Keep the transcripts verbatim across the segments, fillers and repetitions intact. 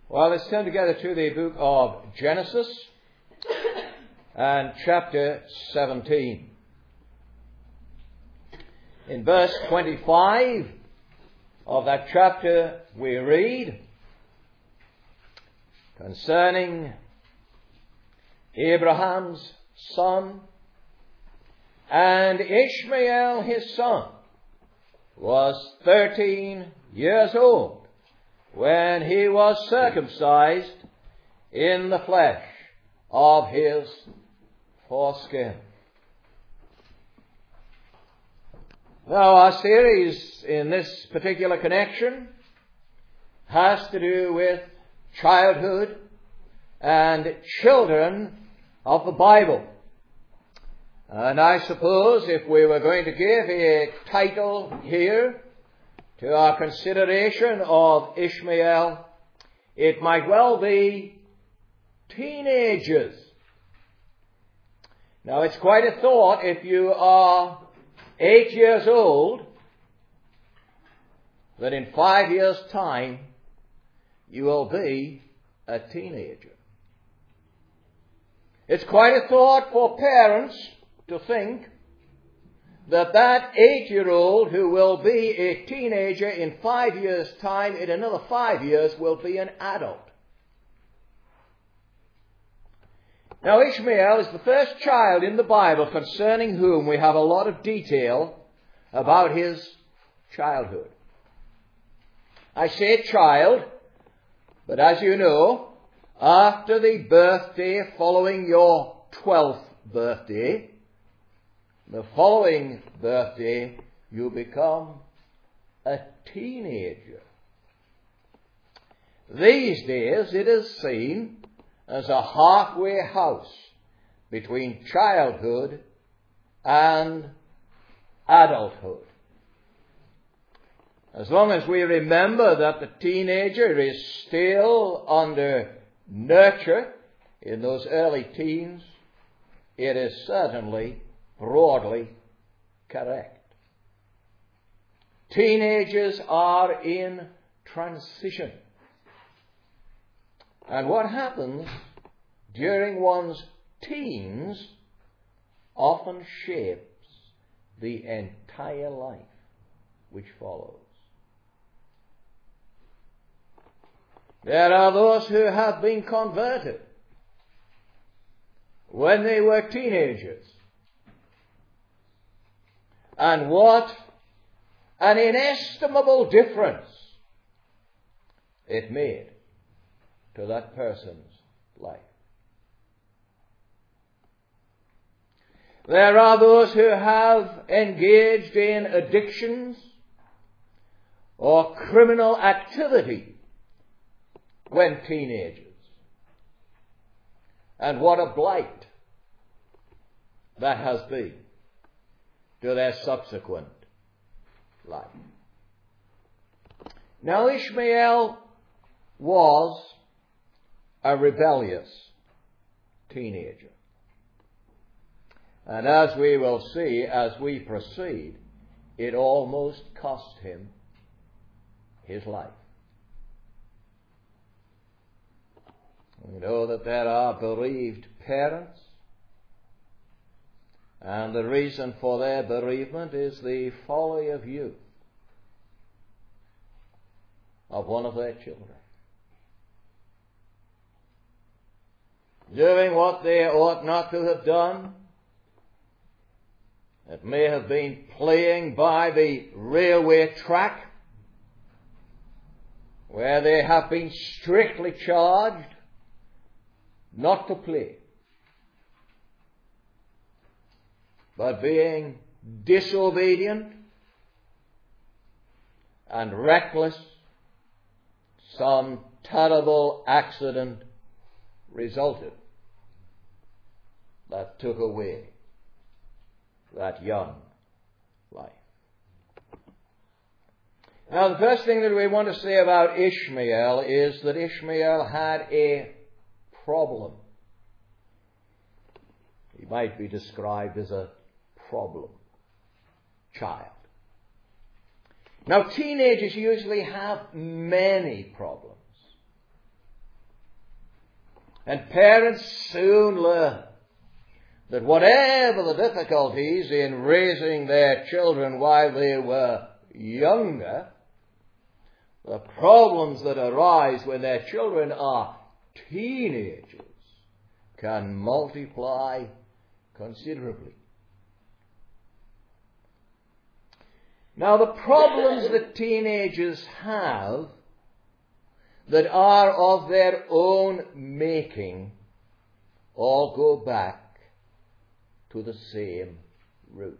Well, let's turn together to the book of Genesis and chapter seventeen. In verse twenty-five of that chapter we read concerning Abraham's son, and Ishmael his son was thirteen years old when he was circumcised in the flesh of his foreskin. Now, our series in this particular connection has to do with childhood and children of the Bible. And I suppose if we were going to give a title here to our consideration of Ishmael, it might well be teenagers. Now, it's quite a thought if you are eight years old, that in five years' time you will be a teenager. It's quite a thought for parents to think that that eight-year-old who will be a teenager in five years' time, in another five years, will be an adult. Now, Ishmael is the first child in the Bible concerning whom we have a lot of detail about his childhood. I say child, but as you know, after the birthday following your twelfth birthday, the following birthday, you become a teenager. These days, it is seen as a halfway house between childhood and adulthood. As long as we remember that the teenager is still under nurture in those early teens, it is certainly broadly correct. Teenagers are in transition. And what happens during one's teens often shapes the entire life which follows. There are those who have been converted when they were teenagers. And what an inestimable difference it made to that person's life. There are those who have engaged in addictions or criminal activity when teenagers. And what a blight that has been to their subsequent life. Now, Ishmael was a rebellious teenager. And as we will see as we proceed, it almost cost him his life. We know that there are bereaved parents, and the reason for their bereavement is the folly of youth of one of their children, doing what they ought not to have done. It may have been playing by the railway track, where they have been strictly charged not to play, but being disobedient and reckless, some terrible accident resulted that took away that young life. Now, the first thing that we want to say about Ishmael is that Ishmael had a problem. He might be described as a problem child. Now, teenagers usually have many problems. And parents soon learn that whatever the difficulties in raising their children while they were younger, the problems that arise when their children are teenagers can multiply considerably. Now, the problems that teenagers have that are of their own making all go back to the same root.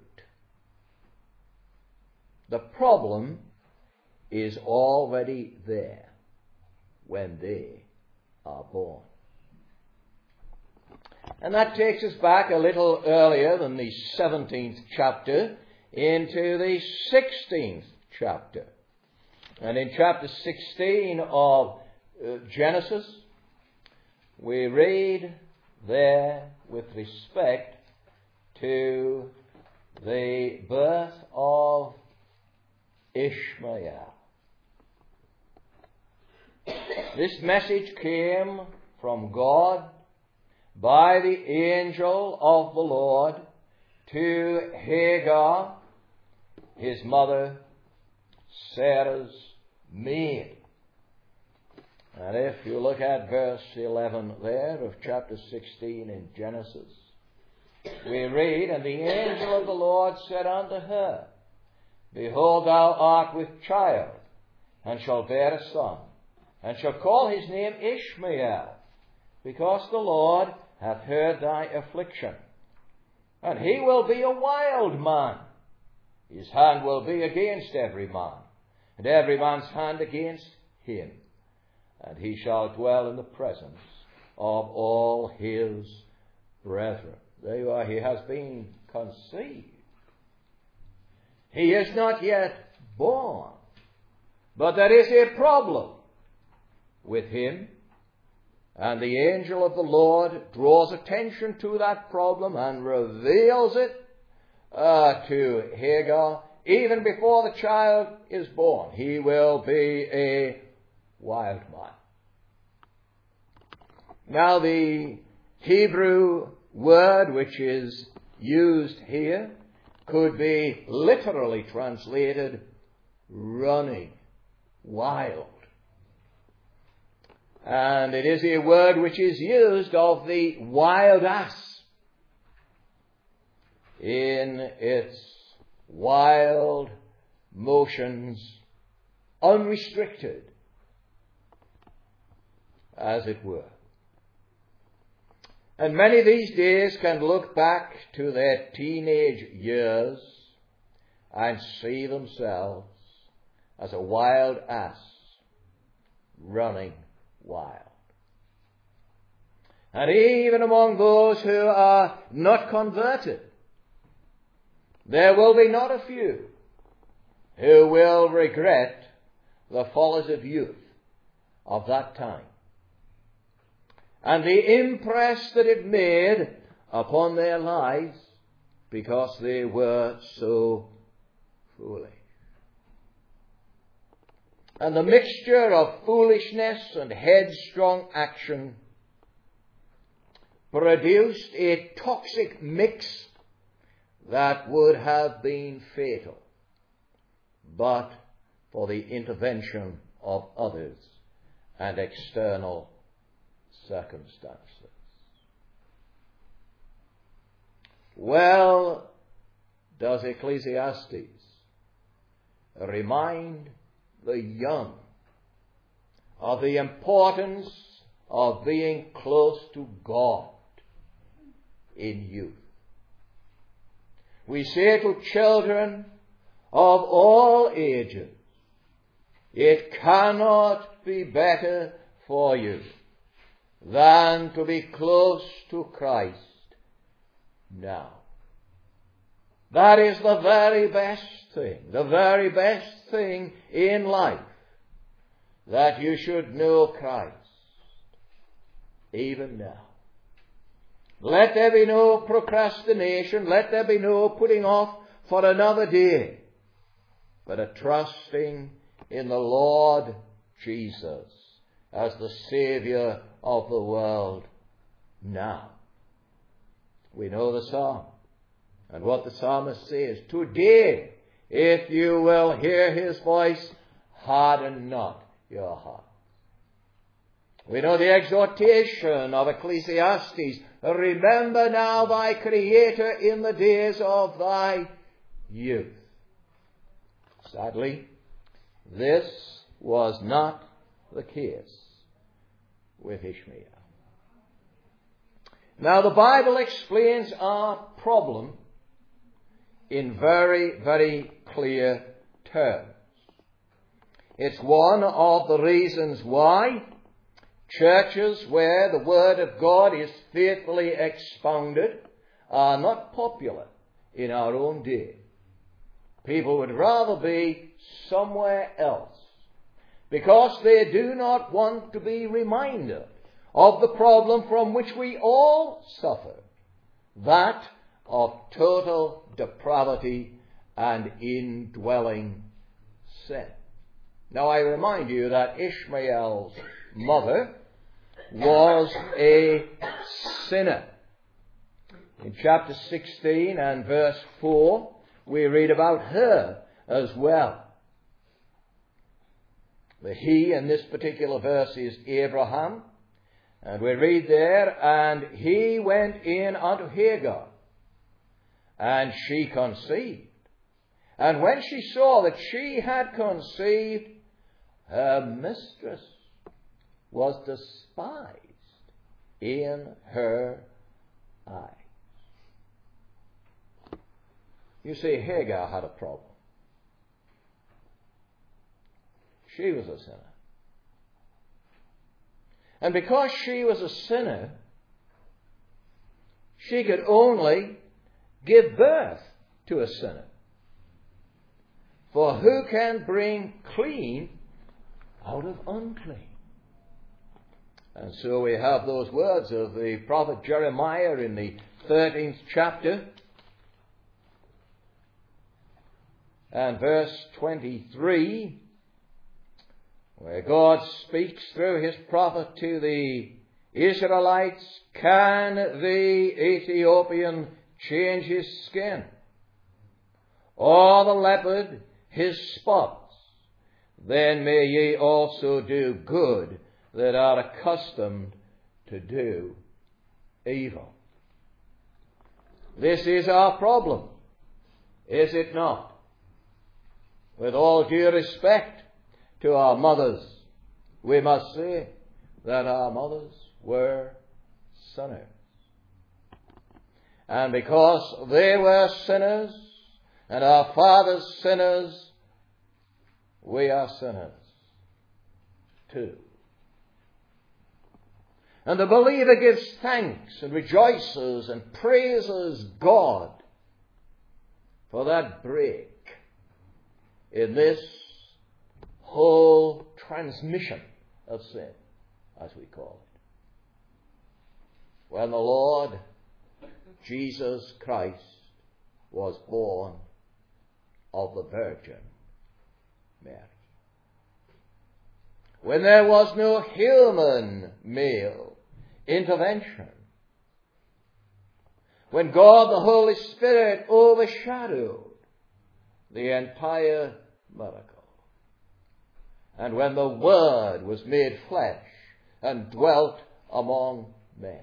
The problem is already there when they are born. And that takes us back a little earlier than the seventeenth chapter into the sixteenth chapter. And in chapter sixteen of uh, Genesis, we read there with respect to the birth of Ishmael. This message came from God by the angel of the Lord to Hagar, his mother, Sarah's maid. And if you look at verse eleven there of chapter sixteen in Genesis, we read, "And the angel of the Lord said unto her, Behold, thou art with child, and shalt bear a son, and shalt call his name Ishmael, because the Lord hath heard thy affliction. And he will be a wild man. His hand will be against every man, and every man's hand against him. And he shall dwell in the presence of all his brethren." There you are, he has been conceived. He is not yet born. But there is a problem with him. And the angel of the Lord draws attention to that problem and reveals it uh, to Hagar. Even before the child is born, he will be a wild man. Now, the Hebrew word which is used here could be literally translated running, wild. And it is a word which is used of the wild ass in its wild motions, unrestricted, as it were. And many these days can look back to their teenage years and see themselves as a wild ass running wild. And even among those who are not converted, there will be not a few who will regret the follies of youth of that time, and the impress that it made upon their lives because they were so foolish. And the mixture of foolishness and headstrong action produced a toxic mix that would have been fatal but for the intervention of others and external circumstances. Well, does Ecclesiastes remind the young of the importance of being close to God in youth. We say to children of all ages, it cannot be better for you than to be close to Christ now. That is the very best thing, the very best thing in life, that you should know Christ, even now. Let there be no procrastination, let there be no putting off for another day, but a trusting in the Lord Jesus as the Saviour of the world now. We know the psalm. And what the psalmist says, today, if you will hear his voice, harden not your heart. We know the exhortation of Ecclesiastes, remember now thy Creator in the days of thy youth. Sadly, this was not the case with Ishmael. Now the Bible explains our problem in very, very clear terms. It's one of the reasons why churches where the Word of God is faithfully expounded are not popular in our own day. People would rather be somewhere else because they do not want to be reminded of the problem from which we all suffer, that of total depravity and indwelling sin. Now I remind you that Ishmael's mother was a sinner. In chapter sixteen and verse four, we read about her as well. The he in this particular verse is Abraham. And we read there, and he went in unto Hagar, and she conceived. And when she saw that she had conceived, her mistress was despised in her eyes. You see, Hagar had a problem. She was a sinner. And because she was a sinner, she could only give birth to a sinner. For who can bring clean out of unclean? And so we have those words of the prophet Jeremiah in the thirteenth chapter and verse twenty-three, where God speaks through his prophet to the Israelites, can the Ethiopian change his skin, or the leopard his spots? Then may ye also do good that are accustomed to do evil. This is our problem, is it not? With all due respect to our mothers, we must say that our mothers were sinners. And because they were sinners, and our fathers sinners, we are sinners too. And the believer gives thanks and rejoices and praises God for that break in this whole transmission of sin, as we call it. When the Lord Jesus Christ was born of the Virgin Mary. When there was no human male intervention. When God the Holy Spirit overshadowed the entire miracle. And when the Word was made flesh and dwelt among men.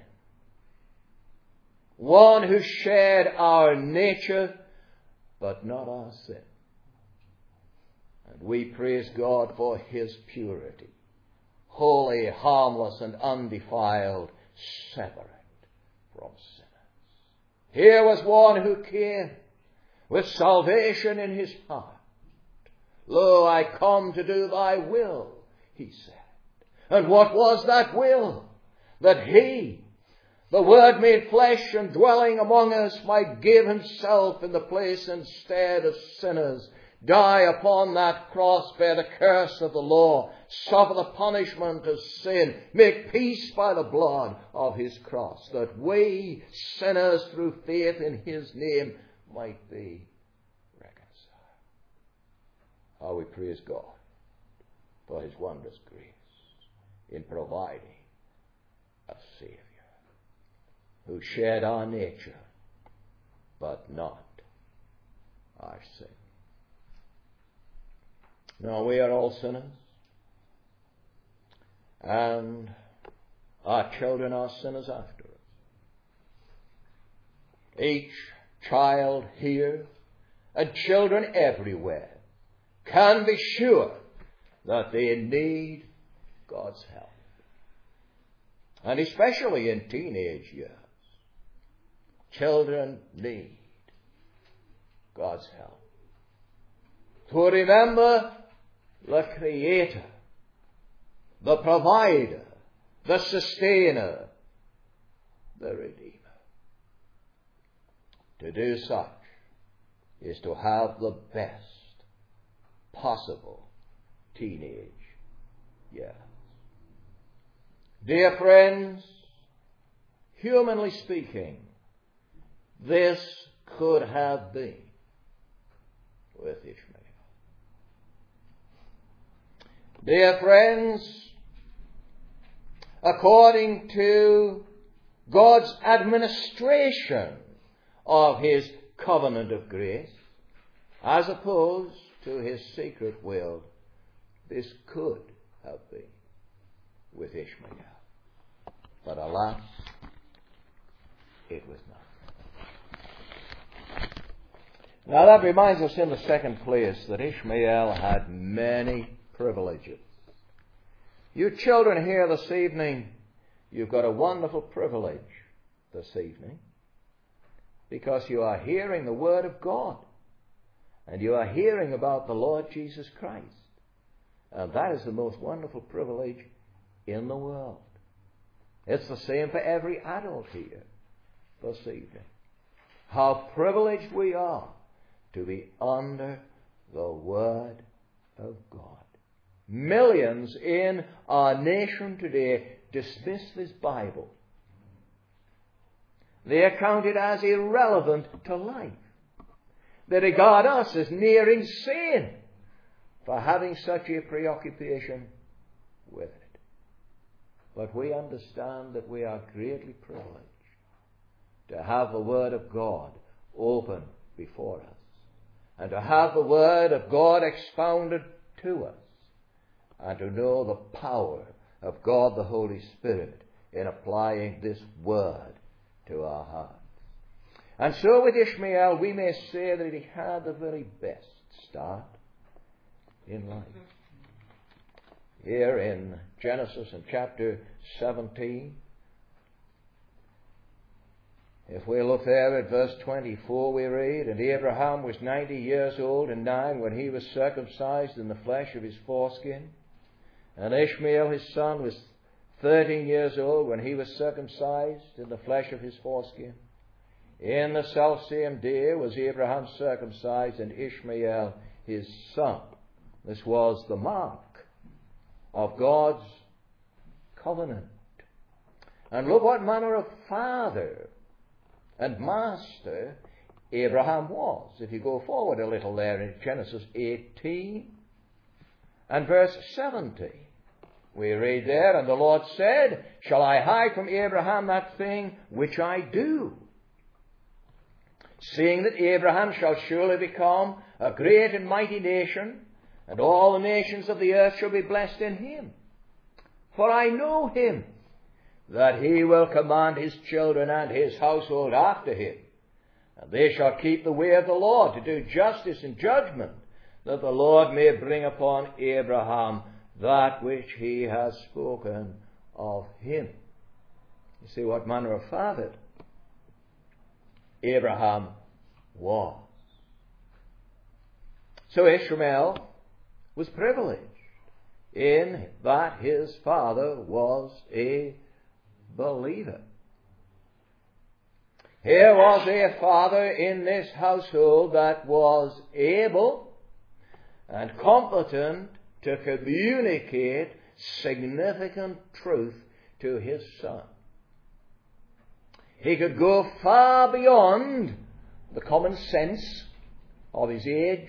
One who shared our nature, but not our sin. And we praise God for his purity. Holy, harmless, and undefiled, separate from sinners. Here was one who came with salvation in his heart. Lo, I come to do thy will, he said. And what was that will? That he, the Word made flesh and dwelling among us, might give himself in the place instead of sinners, die upon that cross, bear the curse of the law, suffer the punishment of sin, make peace by the blood of his cross, that we, sinners through faith in his name, might be reconciled. How we praise God for his wondrous grace in providing a Savior. who shed our nature, but not our sin. Now we are all sinners, and our children are sinners after us. Each child here, and children everywhere, can be sure that they need God's help. And especially in teenage years, children need God's help. To remember the Creator, the Provider, the Sustainer, the Redeemer. To do such is to have the best possible teenage years. Dear friends, humanly speaking, this could have been with Ishmael. Dear friends, according to God's administration of His covenant of grace, as opposed to His secret will, this could have been with Ishmael. But alas, it was not. Now that reminds us in the second place that Ishmael had many privileges. You children here this evening, you've got a wonderful privilege this evening, because you are hearing the Word of God, and you are hearing about the Lord Jesus Christ. And that is the most wonderful privilege in the world. It's the same for every adult here this evening. How privileged we are to be under the Word of God. Millions in our nation today dismiss this Bible. They account it as irrelevant to life. They regard us as near insane for having such a preoccupation with it. But we understand that we are greatly privileged to have the Word of God open before us, and to have the Word of God expounded to us, and to know the power of God the Holy Spirit in applying this Word to our hearts. And so with Ishmael, we may say that he had the very best start in life. Here in Genesis in chapter seventeen, if we look there at verse twenty-four, we read, "And Abraham was ninety years old and nine when he was circumcised in the flesh of his foreskin. And Ishmael his son was thirteen years old when he was circumcised in the flesh of his foreskin. In the selfsame day was Abraham circumcised, and Ishmael his son." This was the mark of God's covenant. And look what manner of father and master Abraham was. If you go forward a little there in Genesis eighteen and verse seventy, we read there, "And the Lord said, Shall I hide from Abraham that thing which I do? Seeing that Abraham shall surely become a great and mighty nation, and all the nations of the earth shall be blessed in him. For I know him, that he will command his children and his household after him, and they shall keep the way of the Lord, to do justice and judgment, that the Lord may bring upon Abraham that which he has spoken of him." You see what manner of father Abraham was. So Ishmael was privileged in that his father was a believer. Here was a father in this household that was able and competent to communicate significant truth to his son. He could go far beyond the common sense of his age,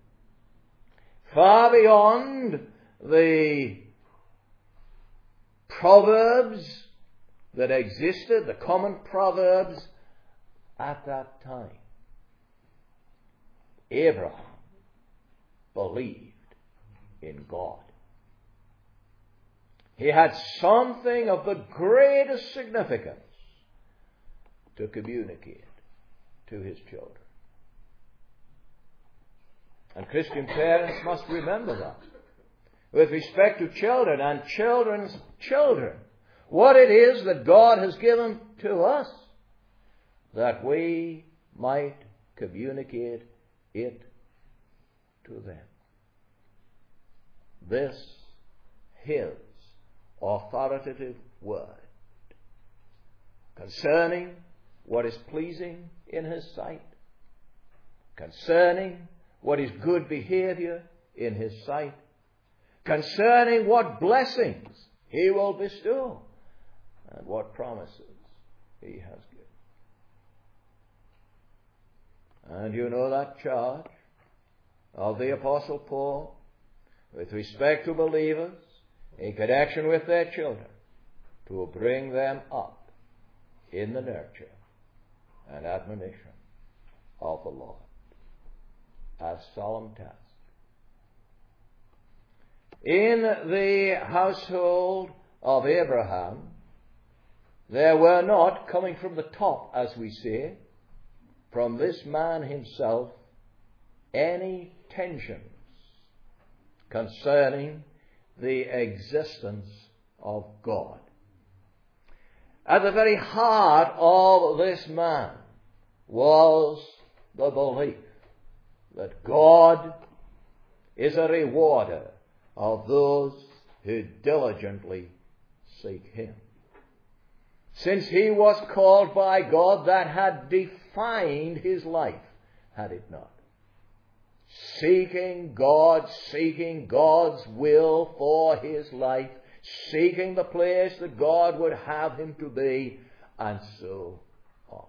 far beyond the proverbs that existed, the common proverbs at that time. Abraham believed in God. He had something of the greatest significance to communicate to his children. And Christian parents must remember that. With respect to children and children's children, what it is that God has given to us, that we might communicate it to them. This His authoritative word concerning what is pleasing in His sight, concerning what is good behavior in His sight, concerning what blessings He will bestow and what promises He has given. And you know that charge of the Apostle Paul with respect to believers in connection with their children, to bring them up in the nurture and admonition of the Lord. A solemn task. In the household of Abraham, there were not, coming from the top, as we say, from this man himself, any tensions concerning the existence of God. At the very heart of this man was the belief that God is a rewarder of those who diligently seek Him. Since he was called by God, that had defined his life, had it not? Seeking God, seeking God's will for his life, seeking the place that God would have him to be, and so on.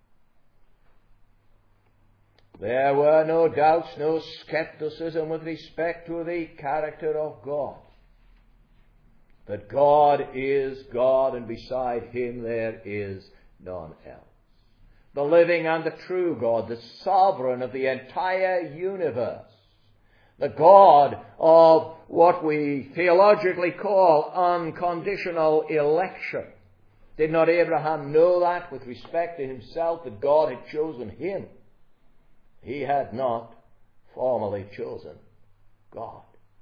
There were no doubts, no skepticism with respect to the character of God. That God is God, and beside Him there is none else. The living and the true God, the sovereign of the entire universe. The God of what we theologically call unconditional election. Did not Abraham know that with respect to himself, that God had chosen him? He had not formally chosen God.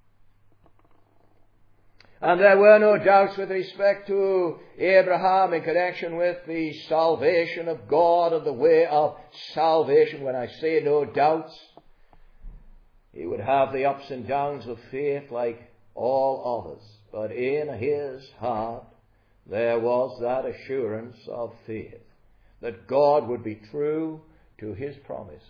And there were no doubts with respect to Abraham in connection with the salvation of God and the way of salvation. When I say no doubts, he would have the ups and downs of faith like all others. But in his heart there was that assurance of faith that God would be true to His promises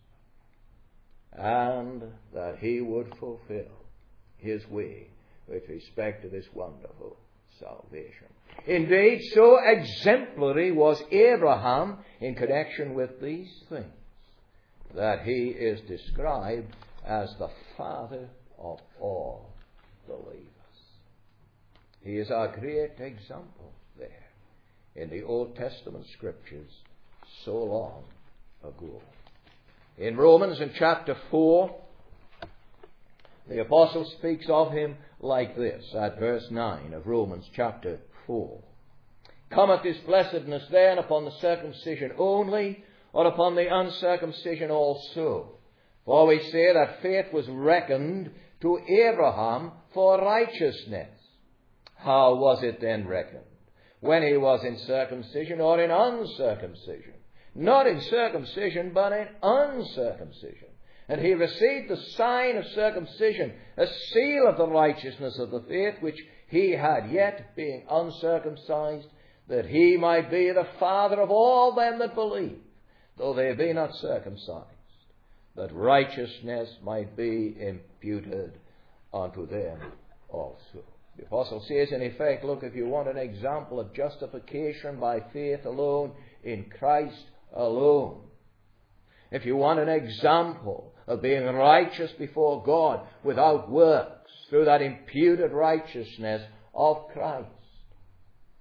and that He would fulfill His way with respect to this wonderful salvation. Indeed, so exemplary was Abraham in connection with these things that he is described as the father of all believers. He is our great example there in the Old Testament Scriptures so long ago. In Romans in chapter four, the apostle speaks of him like this at verse nine of Romans chapter four. Cometh this blessedness then upon the circumcision only, or upon the uncircumcision also? For we say that faith was reckoned to Abraham for righteousness. How was it then reckoned? When he was in circumcision or in uncircumcision? Not in circumcision, but in uncircumcision. And he received the sign of circumcision, a seal of the righteousness of the faith which he had yet, being uncircumcised, that he might be the father of all them that believe, though they be not circumcised, that righteousness might be imputed unto them also. The apostle says, in effect, look, if you want an example of justification by faith alone, in Christ alone, if you want an example of being righteous before God without works, through that imputed righteousness of Christ,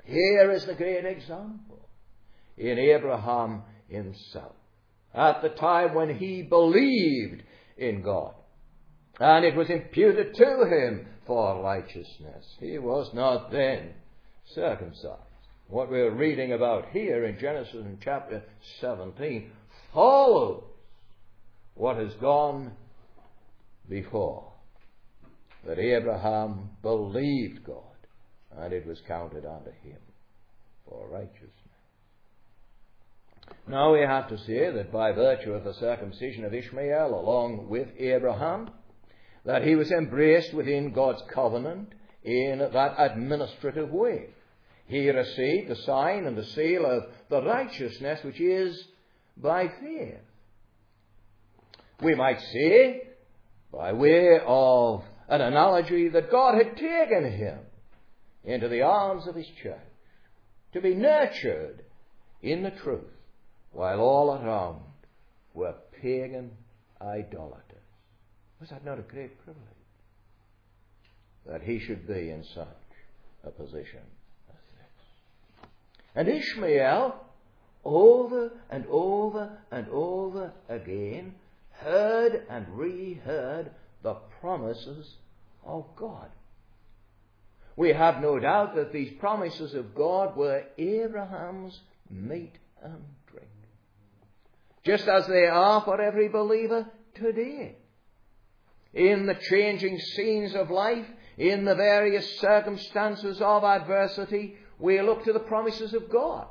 here is the great example in Abraham himself. At the time when he believed in God, and it was imputed to him for righteousness, he was not then circumcised. What we're reading about here in Genesis in chapter seventeen follows what has gone before. That Abraham believed God, and it was counted unto him for righteousness. Now we have to say that by virtue of the circumcision of Ishmael along with Abraham, that he was embraced within God's covenant in that administrative way. He received the sign and the seal of the righteousness which is by faith. We might say, by way of an analogy, that God had taken him into the arms of his church to be nurtured in the truth, while all around were pagan idolaters. Was that not a great privilege? That he should be in such a position as this. And Ishmael, over and over and over again, heard and reheard the promises of God. We have no doubt that these promises of God were Abraham's meat and drink, just as they are for every believer today. In the changing scenes of life, in the various circumstances of adversity, we look to the promises of God,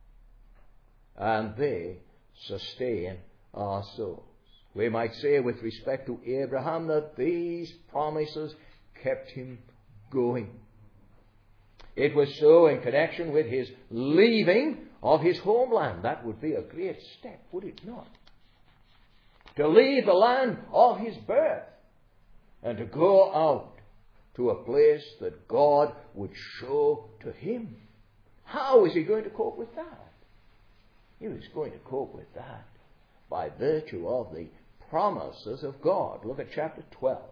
and they sustain our souls. We might say with respect to Abraham that these promises kept him going. It was so in connection with his leaving of his homeland. That would be a great step, would it not? To leave the land of his birth and to go out to a place that God would show to him. How is he going to cope with that? He was going to cope with that by virtue of the promises of God. Look at chapter twelve.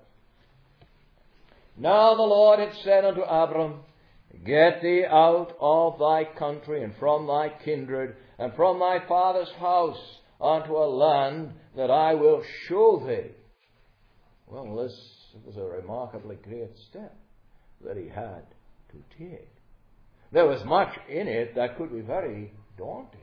Now the Lord had said unto Abram, Get thee out of thy country and from thy kindred and from thy father's house unto a land that I will show thee. Well, this was a remarkably great step that he had to take. There was much in it that could be very daunting.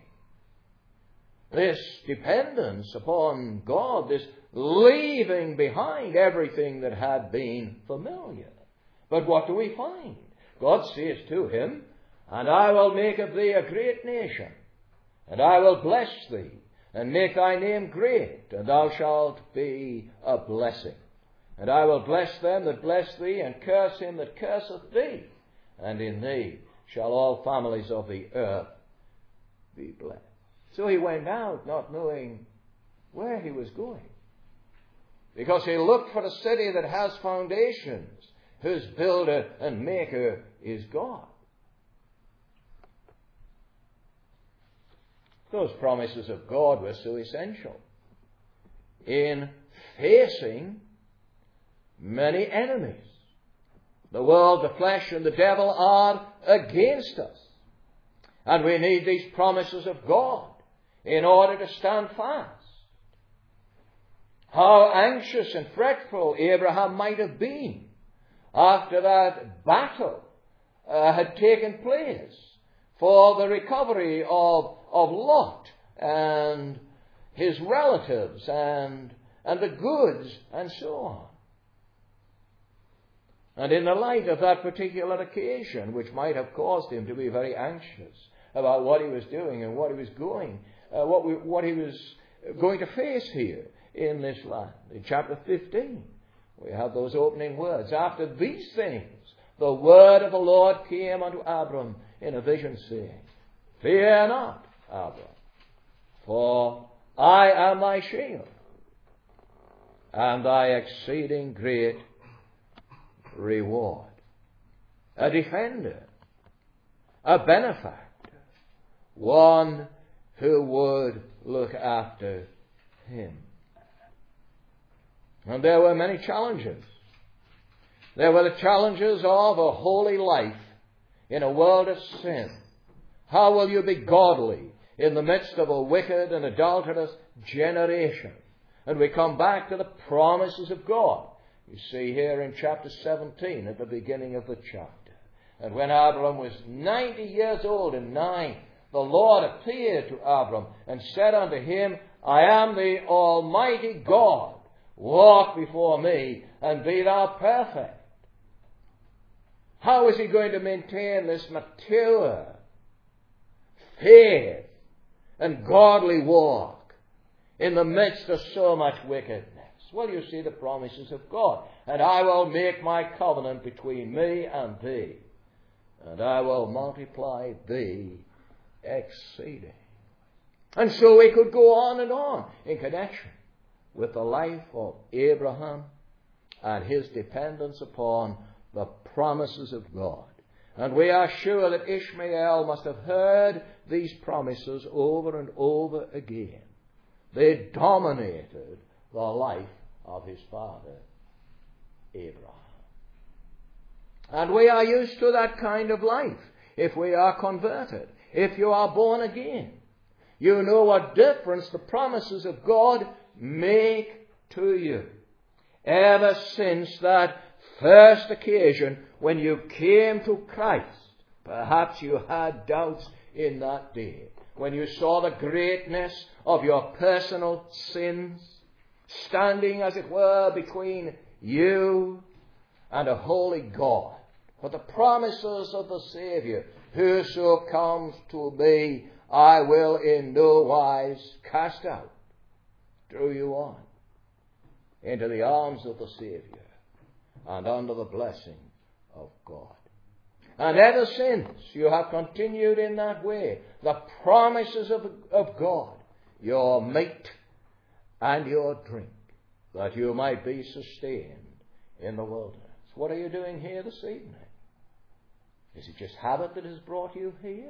This dependence upon God, this leaving behind everything that had been familiar. But what do we find? God says to him, And I will make of thee a great nation, and I will bless thee, and make thy name great, and thou shalt be a blessing. And I will bless them that bless thee, and curse him that curseth thee, and in thee shall all families of the earth be blessed. So he went out not knowing where he was going, because he looked for a city that has foundations, whose builder and maker is God. Those promises of God were so essential in facing many enemies. The world, the flesh, and the devil are against us. And we need these promises of God in order to stand fast. How anxious and fretful Abraham might have been after that battle uh, had taken place for the recovery of, of Lot and his relatives and, and the goods and so on. And in the light of that particular occasion, which might have caused him to be very anxious about what he was doing and what he was going, uh, what, we, what he was going to face here in this land. In chapter fifteen, we have those opening words. After these things, the word of the Lord came unto Abram in a vision, saying, Fear not, Abram, for I am thy shield, and thy exceeding great reward. A defender, a benefactor, one who would look after him. And there were many challenges. There were the challenges of a holy life in a world of sin? How will you be godly in the midst of a wicked and adulterous generation? And we come back to the promises of God. You see here in chapter seventeen at the beginning of the chapter. And when Abram was ninety years old and nine, the Lord appeared to Abram and said unto him, I am the Almighty God. Walk before me and be thou perfect. How is he going to maintain this mature faith and godly walk in the midst of so much wickedness? Well, you see the promises of God. And I will make my covenant between me and thee, and I will multiply thee exceeding. And so we could go on and on in connection with the life of Abraham and his dependence upon the promises of God. And we are sure that Ishmael must have heard these promises over and over again. They dominated the life of his father, Abraham. And we are used to that kind of life if we are converted, if you are born again. You know what difference the promises of God make to you. Ever since that first occasion when you came to Christ, perhaps you had doubts in that day, when you saw the greatness of your personal sins, standing, as it were, between you and a holy God. But the promises of the Saviour, whoso comes to me, I will in no wise cast out, drew you on into the arms of the Saviour and under the blessing of God. And ever since you have continued in that way, the promises of, of God, your meat and your drink, that you might be sustained in the wilderness. What are you doing here this evening? Is it just habit that has brought you here?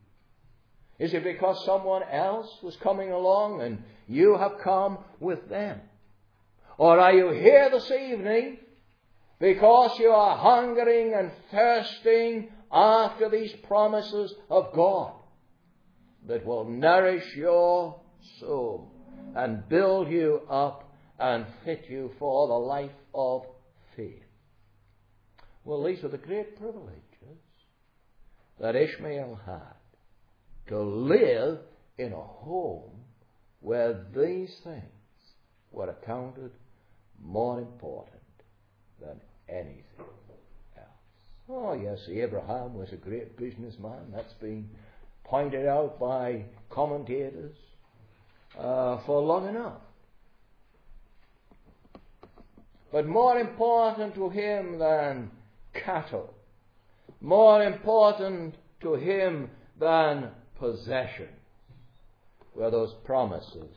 Is it because someone else was coming along and you have come with them? Or are you here this evening because you are hungering and thirsting after these promises of God that will nourish your soul and build you up and fit you for the life of faith? Well, these are the great privileges that Ishmael had, to live in a home where these things were accounted more important than anything else. Oh, yes, Abraham was a great businessman. That's been pointed out by commentators uh, for long enough. But more important to him than cattle, more important to him than possession, were those promises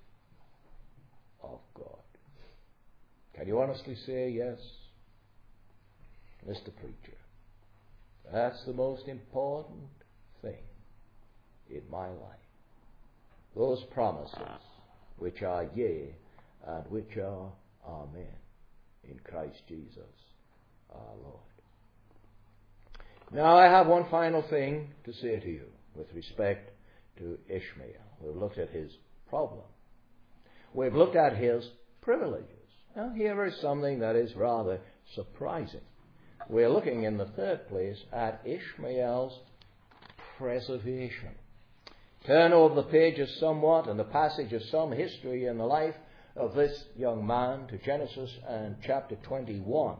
of God. Can you honestly say yes, Mister Preacher? That's the most important thing in my life. Those promises which are yea and which are amen in Christ Jesus our Lord. Now I have one final thing to say to you with respect to Ishmael. We've looked at his problem. We've looked at his privileges. Now here is something that is rather surprising. We're looking in the third place at Ishmael's preservation. Turn over the pages somewhat and the passage of some history in the life of this young man to Genesis and chapter twenty-one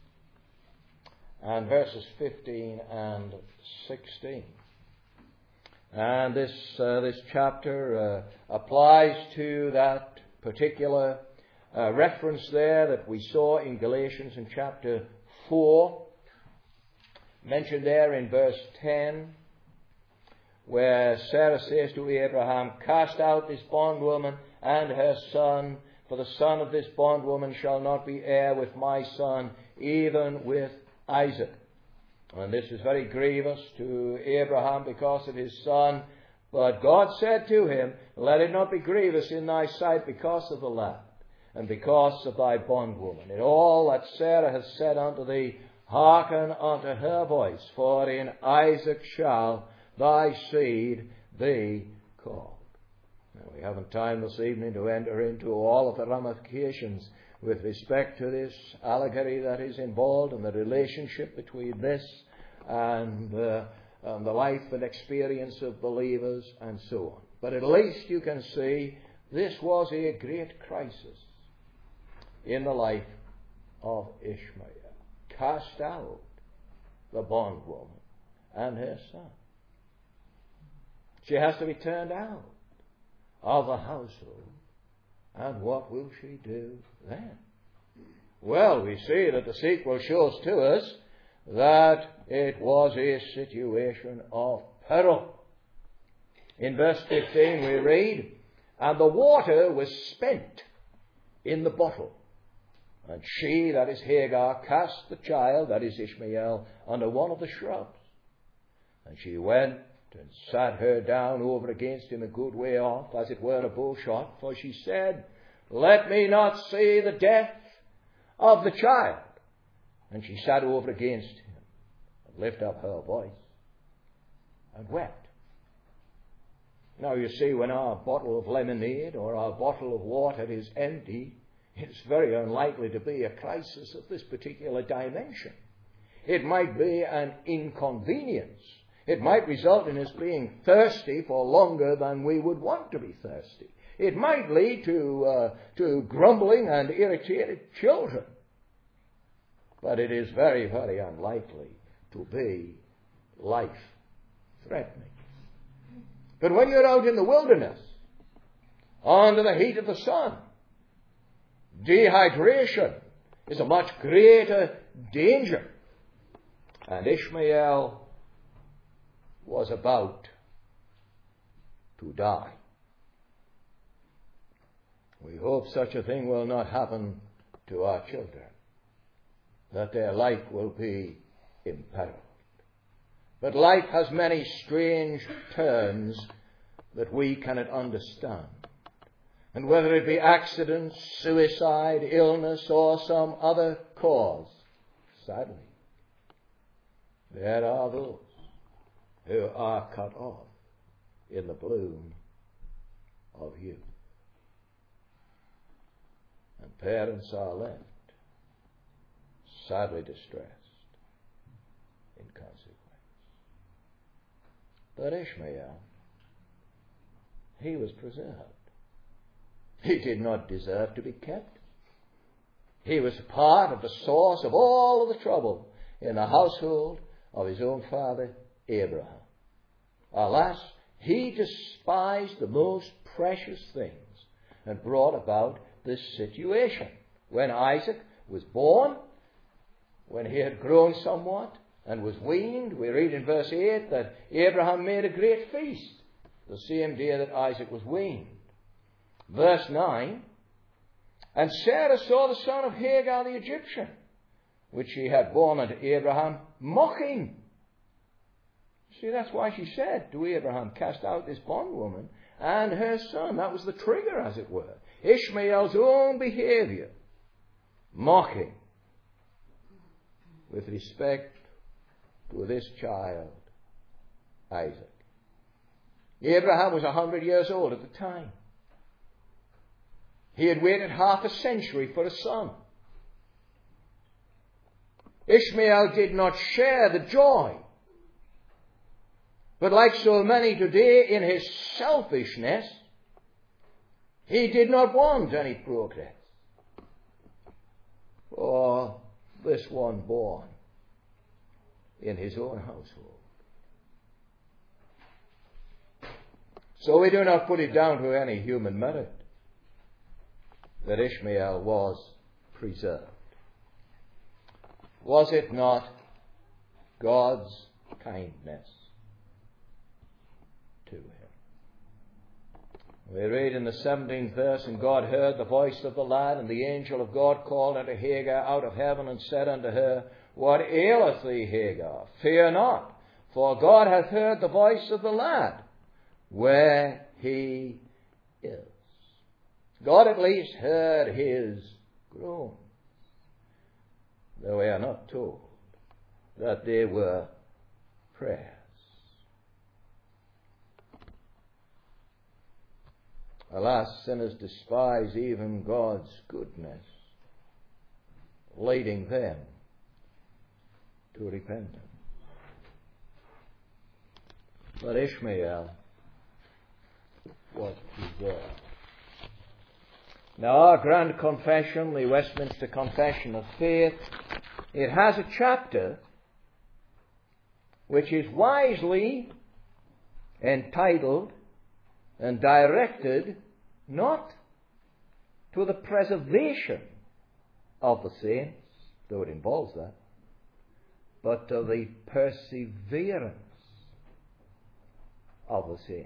and verses fifteen and sixteen. And this uh, this chapter uh, applies to that particular uh, reference there that we saw in Galatians in chapter four, mentioned there in verse ten, where Sarah says to Abraham, "Cast out this bondwoman and her son, for the son of this bondwoman shall not be heir with my son, even with Isaac." And this is very grievous to Abraham because of his son. But God said to him, "Let it not be grievous in thy sight because of the lad, and because of thy bondwoman. In all that Sarah has said unto thee, hearken unto her voice, for in Isaac shall thy seed be called. Now, we haven't time this evening to enter into all of the ramifications with respect to this allegory that is involved and the relationship between this and, uh, and the life and experience of believers and so on. But at least you can see this was a great crisis in the life of Ishmael. Cast out the bondwoman and her son. She has to be turned out of the household. And what will she do then? Well, we see that the sequel shows to us that it was a situation of peril. In verse fifteen we read, and the water was spent in the bottle. And she, that is Hagar, cast the child, that is Ishmael, under one of the shrubs. And she went and sat her down over against him a good way off, as it were a bow shot, for she said, let me not see the death of the child. And she sat over against him, and lifted up her voice, and wept. Now you see, when our bottle of lemonade or our bottle of water is empty, it's very unlikely to be a crisis of this particular dimension. It might be an inconvenience. It might result in us being thirsty for longer than we would want to be thirsty. It might lead to, uh, to grumbling and irritated children. But it is very, very unlikely to be life-threatening. But when you're out in the wilderness, under the heat of the sun, dehydration is a much greater danger. And Ishmael was about to die. We hope such a thing will not happen to our children, that their life will be imperiled. But life has many strange turns that we cannot understand. And whether it be accidents, suicide, illness, or some other cause, sadly, there are those who are cut off in the bloom of youth. And parents are left sadly distressed in consequence. But Ishmael, he was preserved. He did not deserve to be kept. He was part of the source of all of the trouble in the household of his own father, Abraham. Alas, he despised the most precious things and brought about this situation. When Isaac was born, when he had grown somewhat and was weaned, we read in verse eight that Abraham made a great feast the same day that Isaac was weaned. Verse nine, and Sarah saw the son of Hagar the Egyptian, which she had borne unto Abraham, mocking. See, that's why she said to Abraham, cast out this bondwoman and her son. That was the trigger, as it were. Ishmael's own behavior, mocking with respect to this child, Isaac. Abraham was a hundred years old at the time. He had waited half a century for a son. Ishmael did not share the joy. But like so many today, in his selfishness, he did not want any progress for this one born in his own household. So we do not put it down to any human merit that Ishmael was preserved. Was it not God's kindness to him? We read in the seventeenth verse, and God heard the voice of the lad, and the angel of God called unto Hagar out of heaven, and said unto her, what aileth thee, Hagar? Fear not, for God hath heard the voice of the lad, where he is. God at least heard his groan, though we are not told that they were prayers. Alas, sinners despise even God's goodness, leading them to repentance. But Ishmael was preserved. Now, our grand confession, the Westminster Confession of Faith, it has a chapter which is wisely entitled and directed not to the preservation of the saints, though it involves that, but to the perseverance of the saints.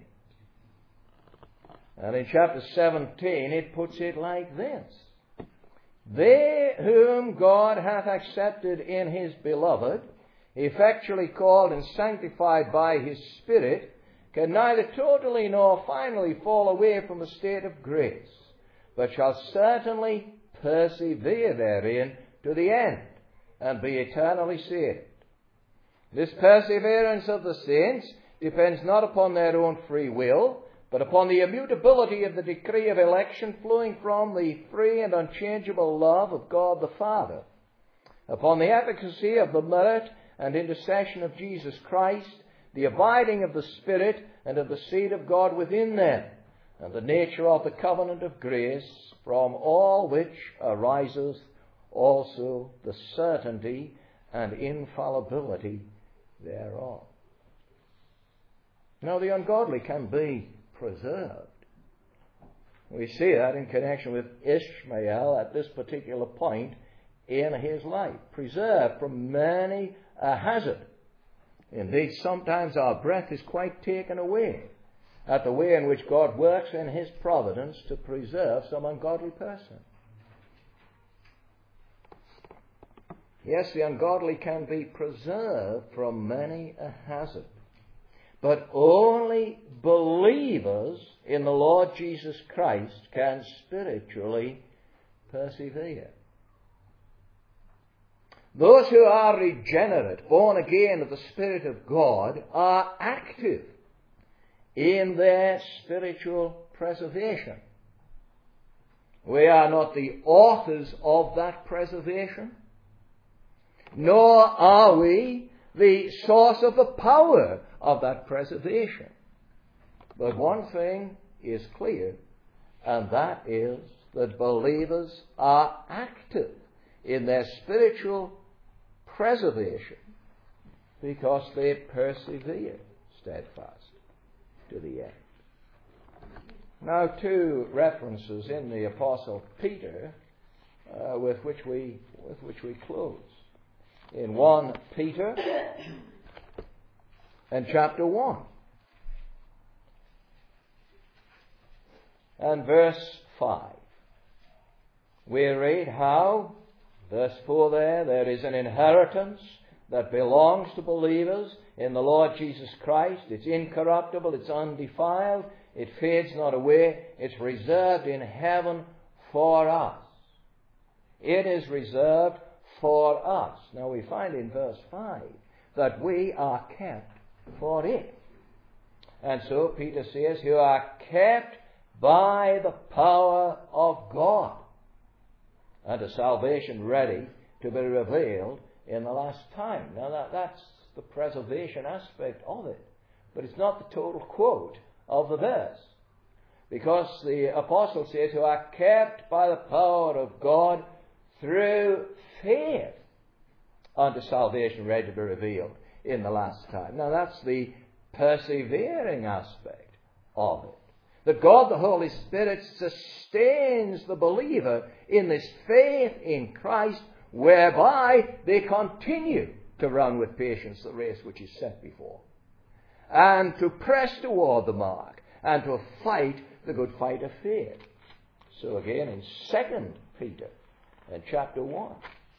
And in chapter seventeen it puts it like this: They whom God hath accepted in his beloved, effectually called and sanctified by his Spirit, can neither totally nor finally fall away from the state of grace, but shall certainly persevere therein to the end, and be eternally saved. This perseverance of the saints depends not upon their own free will, but upon the immutability of the decree of election flowing from the free and unchangeable love of God the Father, upon the efficacy of the merit and intercession of Jesus Christ, the abiding of the Spirit and of the seed of God within them, and the nature of the covenant of grace, from all which arises also the certainty and infallibility thereof. Now, the ungodly can be preserved. We see that in connection with Ishmael at this particular point in his life. Preserved from many a hazard. Indeed, sometimes our breath is quite taken away at the way in which God works in his providence to preserve some ungodly person. Yes, the ungodly can be preserved from many a hazard. But only believers in the Lord Jesus Christ can spiritually persevere. Those who are regenerate, born again of the Spirit of God, are active in their spiritual preservation. We are not the authors of that preservation, nor are we the source of the power of that preservation. But one thing is clear, and that is that believers are active in their spiritual preservation because they persevere steadfast to the end. Now, two references in the Apostle Peter uh, with which we with which we close. In First Peter and chapter one and verse five, we read how, verse four there, there is an inheritance that belongs to believers in the Lord Jesus Christ. It's incorruptible, it's undefiled, it fades not away, it's reserved in heaven for us. It is reserved for us. Now we find in verse five that we are kept for it. And so Peter says, you are kept by the power of God unto salvation ready to be revealed in the last time. Now that, that's the preservation aspect of it. But it's not the total quote of the verse. Because the apostle says, you are kept by the power of God through faith unto salvation ready to be revealed in the last time. Now that's the persevering aspect of it. That God the Holy Spirit sustains the believer in this faith in Christ, whereby they continue to run with patience the race which is set before, and to press toward the mark, and to fight the good fight of faith. So again in Second Peter and chapter one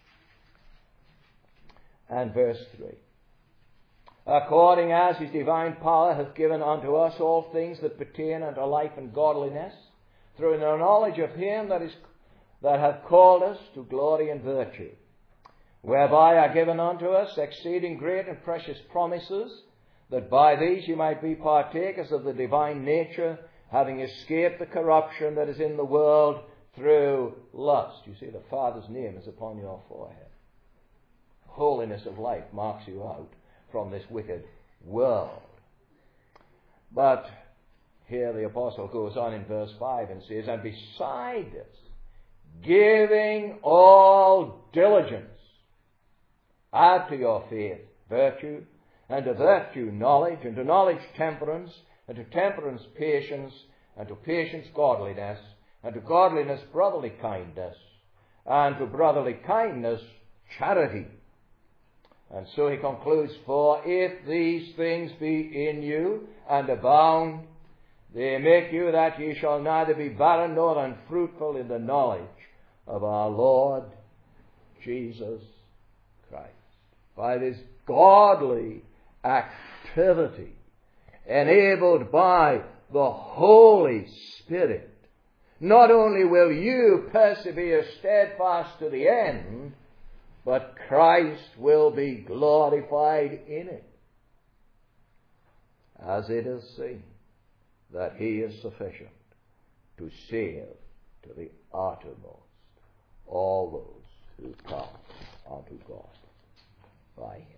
and verse three. According as his divine power hath given unto us all things that pertain unto life and godliness, through the knowledge of him that is that hath called us to glory and virtue, whereby are given unto us exceeding great and precious promises, that by these you might be partakers of the divine nature, having escaped the corruption that is in the world through lust. You see, the Father's name is upon your forehead. Holiness of life marks you out from this wicked world. But here the apostle goes on in verse five and says, and beside this, giving all diligence, add to your faith virtue, and to virtue knowledge, and to knowledge temperance, and to temperance patience, and to patience godliness, and to godliness brotherly kindness, and to brotherly kindness charity. And so he concludes, for if these things be in you and abound, they make you that ye shall neither be barren nor unfruitful in the knowledge of our Lord Jesus Christ. By this godly activity enabled by the Holy Spirit, not only will you persevere steadfast to the end, but Christ will be glorified in it, as it is seen that he is sufficient to save to the uttermost all those who come unto God by him.